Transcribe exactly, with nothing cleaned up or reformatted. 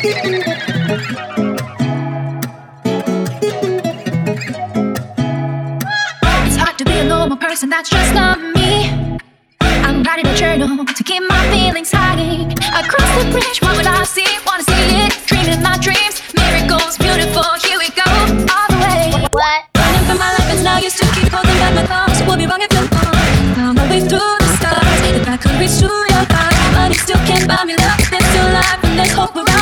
It's hard to be a normal person, that's just not me. I'm writing a journal to keep my feelings hiding. Across the bridge, what would I see? Wanna see it, dreaming my dreams. Miracles, beautiful, here we go, all the way. What? Running for my life and now used to keep holding back my thoughts. We'll be wrong if you're wrong. Found my way through the stars. If I could reach to your heart, money still can't buy me love. There's still life and there's hope around.